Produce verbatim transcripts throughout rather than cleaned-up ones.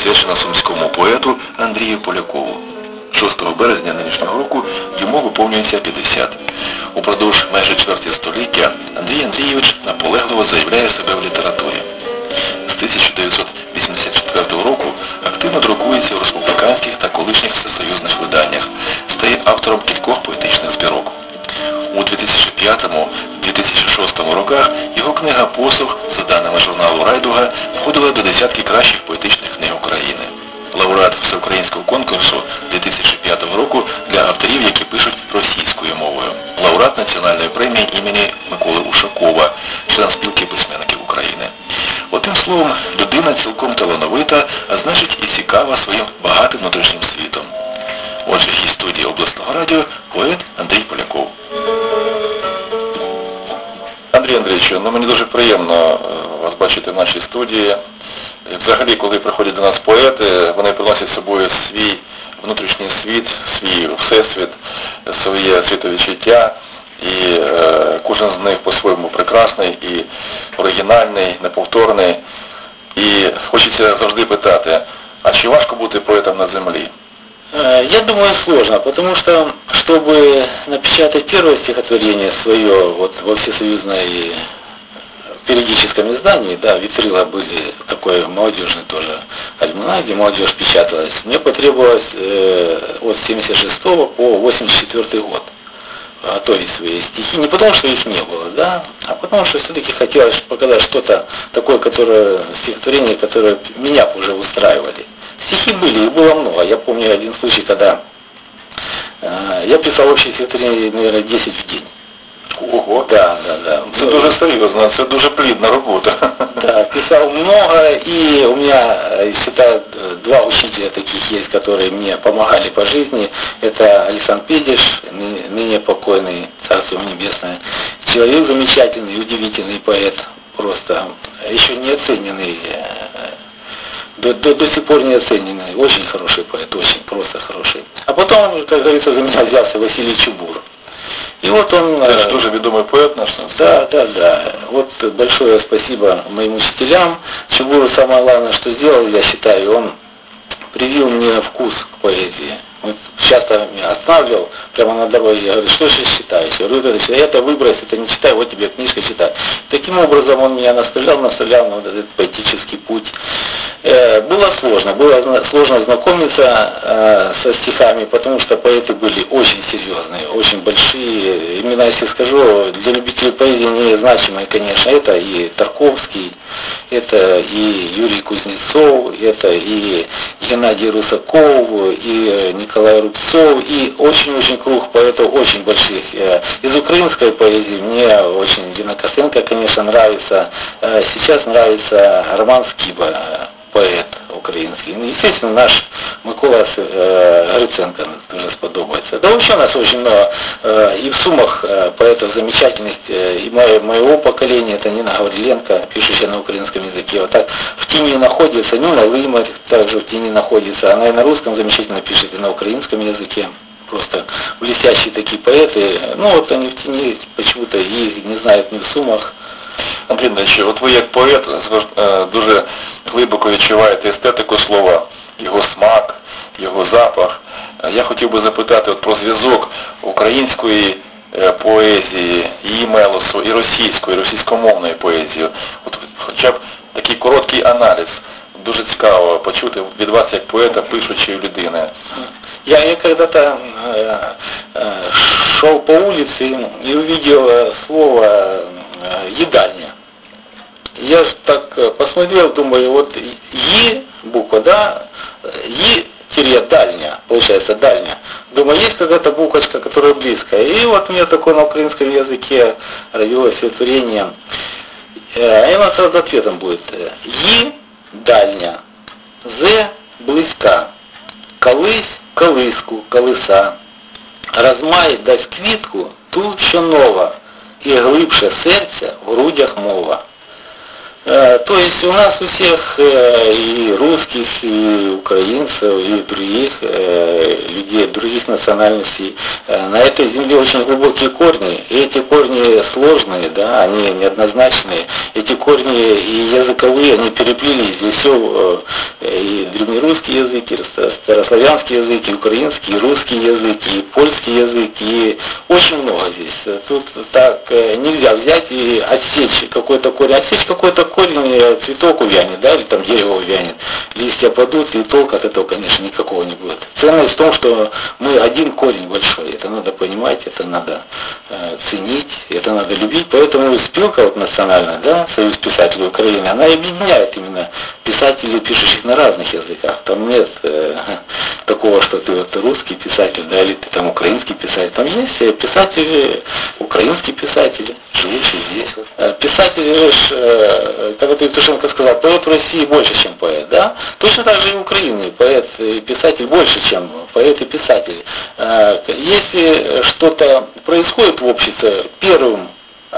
присвячена сумському поету Андрію Полякову. шостого березня нинішнього року йому виповнюється п'ятдесят. Упродовж майже чверть століття Андрій Андрійович наполегливо заявляє себе в літературі. З тисяча дев'ятсот вісімдесят четвертого року активно друкується у республіканських та колишніх всесоюзних виданнях, стає автором кількох поетичних збірок. У дві тисячі п'ятому - дві тисячі шостому роках його книга «Посух», за даними журналу «Райдуга», входила до десятки кращих поетичних книг України. Лауреат всеукраїнського конкурсу дві тисячі п'ятого року для авторів, які пишуть російською мовою. Лауреат національної премії імені Миколи Ушакова, член спілки письменників України. Одним словом, людина цілком талановита, а значить і цікава своїм багатим внутрішнім світом. Отже, гість студії обласного радіо – поет Андрій Поляков. Андрій Андрійовичу, ну мені дуже приємно вас бачити в нашій студії. Взагалі, коли приходять до нас поети, вони приносять з собою свій внутрішній світ, свій всесвіт, своє світовідчуття. І е, кожен з них по-своєму прекрасний і оригінальний, неповторний. І хочеться завжди питати, а чи важко бути поетом на землі? Я думаю, сложно, потому что, чтобы напечатать первое стихотворение свое вот, во всесоюзной периодическом издании, да, витрила были такой молодежный тоже альманах, где молодежь печаталась, мне потребовалось э, от семьдесят шестого по восемьдесят четвёртый год готовить свои стихи, не потому что их не было, да, а потому что все-таки хотелось показать что-то такое, которое, стихотворение, которое меня уже устраивали. Стихи были, их было много. Я помню один случай, когда э, я писал общее стихотворение, наверное, десять в день. Ого, да, да, да. Це дуже серйозно, це дуже плідна робота. Да, писал много, и у меня, считаю, два учителя таких есть, которые мне помогали по жизни. Это Александр Педиш, ныне покойный, Царство Небесное. Человек замечательный, удивительный поэт, просто еще не оцененный, до, до, до сих пор не оцененный, очень хороший поэт, очень просто хороший. А потом, как говорится, за меня взялся Василий Чубур. И вот он... Это же тоже ведомый поэт наш. Да, да, да. Вот большое спасибо моим учителям. Чубуру самое главное, что сделал, я считаю, он привил мне вкус к поэзии. Он часто меня останавливал прямо на дороге, я говорю, что же читаешь? Я говорю, это, это выбрось, это не читай, вот тебе книжка читай. Таким образом он меня наставлял, наставлял на вот этот поэтический путь. Э, было сложно, было сложно знакомиться э, со стихами, потому что поэты были очень серьезные, очень большие. Именно если скажу, для любителей поэзии незначимые, конечно, это и Тарковский, это и Юрий Кузнецов, это и Геннадий Русаков, и Николай Рубцов, и очень-очень круг поэтов очень больших. Из украинской поэзии мне очень Дина Костенко, конечно, нравится. Сейчас нравится Роман Скиба, поэт український. Ну, естественно, наш Микола э, Гриценко тоже сподобается. Да вообще у нас очень много э, и в Сумах э, поэтов замечательных, э, и моего, моего поколения, это Нина Гавриленко, пишущая на украинском языке. Вот так в тени находится, Нина Лымарь также в тени находится, она и на русском замечательно пишет, и на украинском языке. Просто блестящие такие поэты, ну вот они в тени почему-то их не знают ни в Сумах. Андрій Андрійович, от ви як поет дуже глибоко відчуваєте естетику слова, його смак, його запах. Я хотів би запитати от про зв'язок української поезії, її мелосу, і російської, і російськомовної поезії. От хоча б такий короткий аналіз. Дуже цікаво почути від вас як поета, пишучої людини. Я, я когда-то э, э, шел по улице и увидел э, слово э, «едальня». Я ж так посмотрел, думаю, вот «е» буква, да, «е-дальня», получается «дальня». Думаю, есть какая-то буквочка, которая близкая. И вот у меня такое на украинском языке родилось стихотворение. Э, и у нас сразу ответом будет «е-дальня», «з» близька, «колись» колиску, колиса, розмай дасть квітку ту, що нова, і глибше серця в грудях мова. То есть у нас у всех и русских, и украинцев, и других людей, других национальностей, на этой земле очень глубокие корни. И эти корни сложные, да, они неоднозначные. Эти корни и языковые, они переплелись. Здесь все и древнерусский язык, и старославянский язык, и украинский, и русский язык, и польский язык, и очень много здесь. Тут так нельзя взять и отсечь какой-то корень, отсечь какой-то корень, цветок увянет, да, или там дерево увянет, листья падут, и толка от этого, конечно, никакого не будет. Ценность в том, что мы один корень большой, это надо понимать, это надо э, ценить, это надо любить, поэтому спилка вот национальная, да, Союз писателей Украины, она объединяет именно писателей, пишущих на разных языках. Там нет э, такого, что ты вот русский писатель, да, или ты там украинский писатель. Там есть писатели, украинские писатели, живущие здесь. Вот. Писатели, э, когда ты Евтушенко сказал, поэт в России больше, чем поэт, да? Точно так же и в Украине поэт и писатель больше, чем поэт и писатель. Э, если что-то происходит в обществе, первым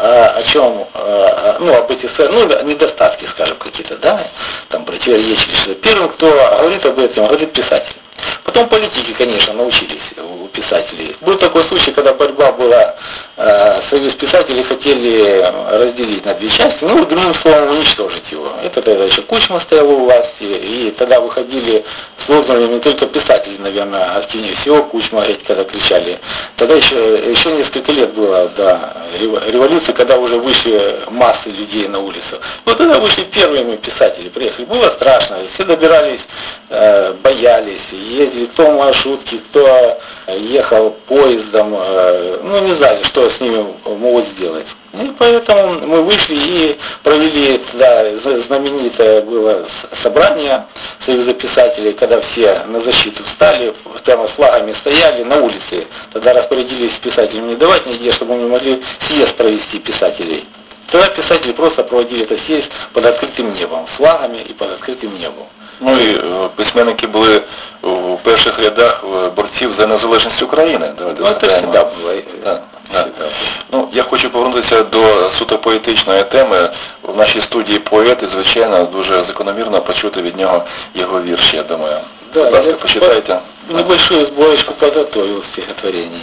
о чем, ну, об этих, ну, недостатки, скажем, какие-то, да, там, противоречия, что первым, кто говорит об этом, говорит писатель. Потом политики, конечно, научились у писателей. Был такой случай, когда борьба была, э, Союз писателей хотели разделить на две части, ну, другим словом, уничтожить его. Это тогда еще Кучма стоял у власти, и тогда выходили с лозунгами не только писатели, наверное, активнее всего, Кучма, когда кричали. Тогда еще, еще несколько лет было до революции, когда уже вышли массы людей на улицу. Вот тогда вышли первыми писатели, приехали. Было страшно, все добирались, э, боялись, ездили кто в маршрутке, кто ехал поездом, ну не знали, что с ними могут сделать. И поэтому мы вышли и провели, да, знаменитое было собрание Союза писателей, когда все на защиту встали, прямо с флагами стояли на улице. Тогда распорядились писателям не давать нигде, чтобы мы могли съезд провести писателей. Тогда писатели просто проводили этот съезд под открытым небом, с флагами и под открытым небом. Ну і е, письменники були у перших рядах борців за незалежність України. Давайте ну, це завжди було. Да, да. Ну, я хочу повернутися до суто поетичної теми. В нашій студії поет, і, звичайно, дуже закономірно почути від нього його вірші, я думаю. Да, Будь ласка, почитайте. Небольшую сборочку подготовил стихотворений.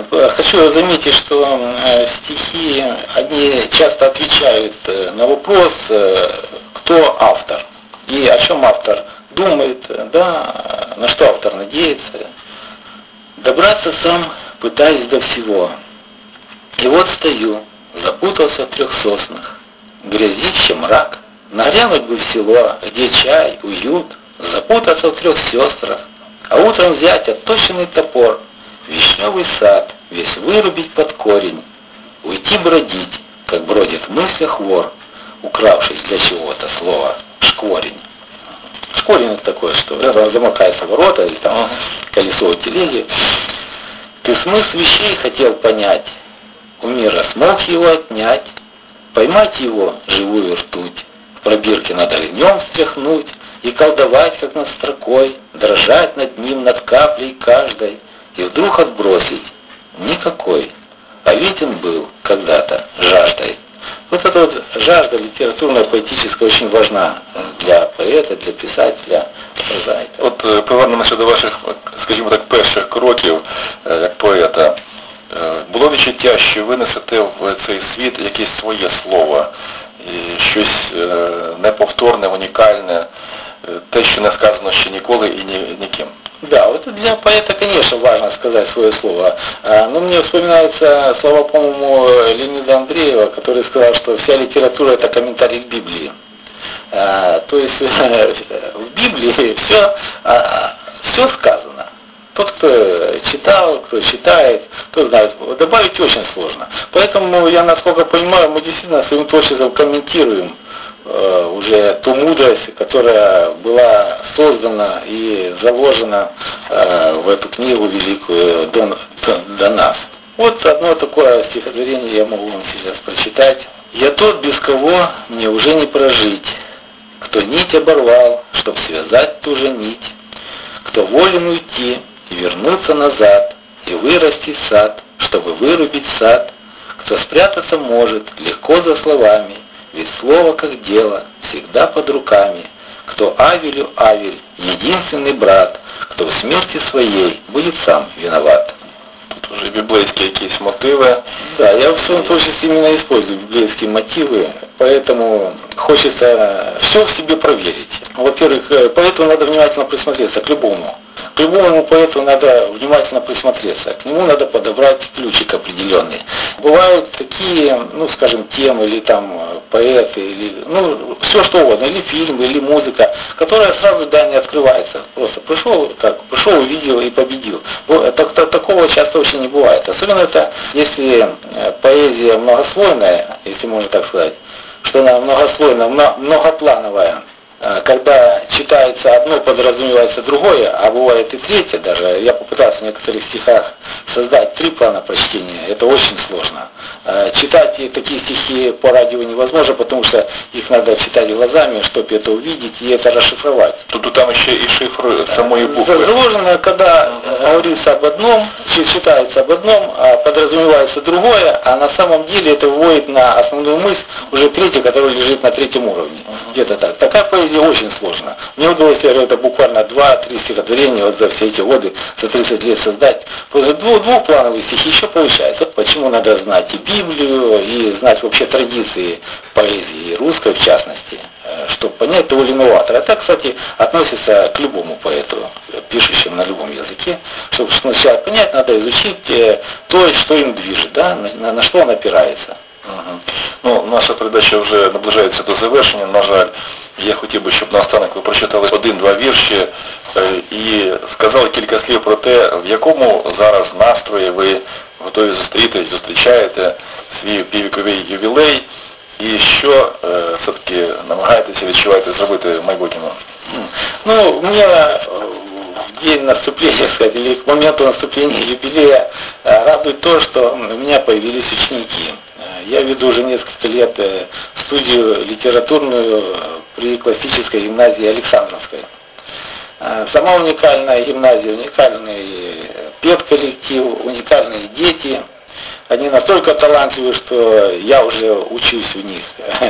Хочу заметить, что стихи, они часто отвечают на вопрос, кто автор. И о чем автор думает, да, на что автор надеется. Добраться сам, пытаясь до всего. И вот стою, запутался в трех соснах. Грязище, мрак, нагрянуть бы в село, где чай, уют, запутаться в трех сестрах. А утром взять отточенный топор, вишневый сад, весь вырубить под корень. Уйти бродить, как бродит в мыслях вор, укравшись для чего-то слово шкворень. Шкворень это такое, что да, замыкается ворота или там колесо у телеги. Ты смысл вещей хотел понять, у мира смог его отнять, поймать его живую ртуть, в пробирке над огнем стряхнуть и колдовать, как над строкой, дрожать над ним, над каплей каждой, и вдруг отбросить никакой. А ведь он был когда-то жаждой. Вот эта вот жажда литературная, поэтическая очень важна для поета, для писателя. Знаєте. От повернемося до ваших, скажімо так, перших кроків як поета. Було відчуття, що ви несете в цей світ якесь своє слово, і щось неповторне, унікальне, те, що не сказано ще ніколи і ні, ніким. Да, вот для поэта, конечно, важно сказать свое слово. Но мне вспоминаются слова, по-моему, Леонида Андреева, который сказал, что вся литература — это комментарий к Библии. То есть в Библии все, все сказано. Тот, кто читал, кто читает, кто знает, добавить очень сложно. Поэтому я, насколько понимаю, мы действительно своим творчеством комментируем уже ту мудрость, которая была создана и заложена в эту книгу великую до, до нас. Вот одно такое стихотворение я могу вам сейчас прочитать. «Я тот, без кого мне уже не прожить, кто нить оборвал, чтоб связать ту же нить, кто волен уйти и вернуться назад, и вырастить сад, чтобы вырубить сад, кто спрятаться может легко за словами, ведь слово как дело всегда под руками. Кто Авелю Авель, единственный брат, кто в смерти своей будет сам виноват. Тут уже библейские какие-то мотивы. Да, я в своем творчестве именно использую библейские мотивы, поэтому хочется все в себе проверить. Во-первых, поэту надо внимательно присмотреться к любому. К любому поэту надо внимательно присмотреться, к нему надо подобрать ключик определенный. Бывают такие, ну скажем, темы, или там поэты, или ну все что угодно, или фильм, или музыка, которая сразу да не открывается. Просто пришел, как пришел, увидел и победил. Такого часто очень не бывает. Особенно это, если поэзия многослойная, если можно так сказать, что она многослойная, многоплановая. Когда читается одно, подразумевается другое, а бывает и третье даже. Я попытался в некоторых стихах создать три плана прочтения. Это очень сложно. Читать такие стихи по радио невозможно, потому что их надо читать глазами, чтобы это увидеть и это расшифровать. Тут там еще и шифр самой буквы. Заложено, когда говорится об одном, читается об одном, а подразумевается другое, а на самом деле это вводит на основную мысль уже третья, которая лежит на третьем уровне. Где-то так. Такая поэзия очень сложно. Мне удалось, я говорю, это буквально два-три стихотворения вот за все эти годы, за тридцать лет создать. Просто двух, двухплановые стихи еще получается. Почему надо знать и Библию, и знать вообще традиции поэзии, русской в частности, чтобы понять того или иного автора. Это, кстати, относится к любому поэту, пишущему на любом языке. Чтобы сначала понять, надо изучить то, что им движет, да, на, на что он опирается. Угу. Ну, наша передача вже наближається до завершення, на жаль. Я хотів би, щоб наостанок ви прочитали один-два вірші і сказали кілька слів про те, в якому зараз настрої ви готові зустріти, зустрічаєте свій піввіковий ювілей і що е, все-таки намагаєтеся, відчуваєте зробити в майбутньому. Ну, мне в день наступления, сказать, или к моменту наступления юбилея радует то, что у меня появились ученики. Я веду уже несколько лет студию литературную при классической гимназии Александровской. Сама уникальная гимназия, уникальный педколлектив, уникальные дети. Они настолько талантливы, что я уже учусь у них.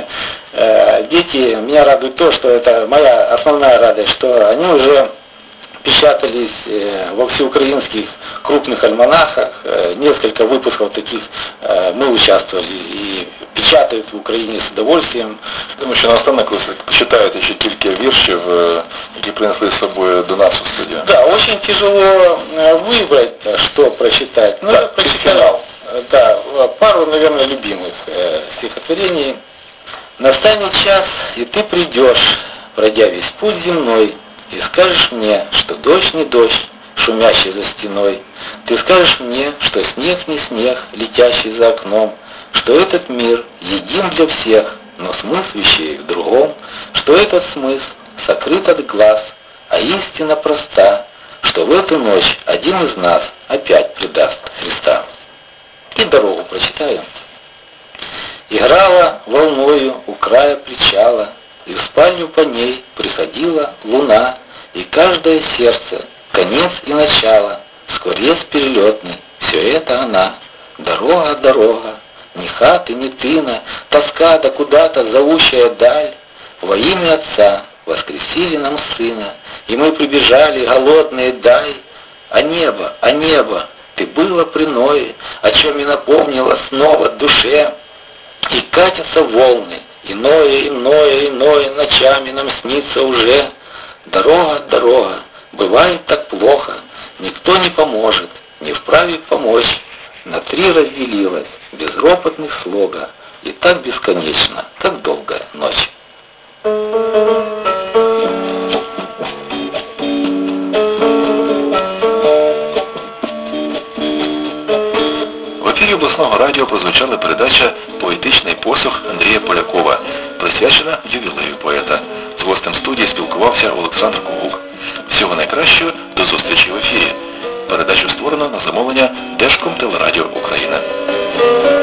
Дети, меня радует то, что это моя основная радость, что они уже печатались во всеукраинских крупных альманахах, несколько выпусков таких мы участвовали и печатают в Украине с удовольствием. Думаю, що наостанок ви почитаєте ще кілька віршів, які принесли з собою до нас у студію. Да, очень тяжело выбрать, что прочитать. Ну, да, я прочитал, да, пару, наверное, любимых стихотворений. «Настанет час, и ты придешь, пройдя весь путь земной, и скажешь мне, что дождь не дождь, шумящий за стеной. Ты скажешь мне, что снег не снег, летящий за окном, что этот мир един для всех, но смысл вещей в другом, что этот смысл сокрыт от глаз, а истина проста, что в эту ночь один из нас опять предаст Христа». И дорогу прочитаю. «Играла волною у края причала, и в спальню по ней приходила луна, и каждое сердце, конец и начало, скворец перелетный, все это она. Дорога, дорога, ни хаты, ни тына, тоска да куда-то зовущая даль. Во имя Отца воскресили нам Сына, и мы прибежали, голодные, дай. А небо, а небо, ты было приное, о чем и напомнила снова душе. И катятся волны, иное, иное, иное ночами нам снится уже. Дорога, дорога, бывает так плохо, никто не поможет, не вправе помочь. На три разделилась, безропотных слога, и так бесконечно, как долгая ночь». В ефірі обласного радіо прозвучала передача «Поетичний посух» Андрія Полякова, присвячена ювілею поета. З гостем студії спілкувався Олександр Когук. Всього найкращого, до зустрічі в ефірі. Передачу створено на замовлення Держкомтелерадіо Україна.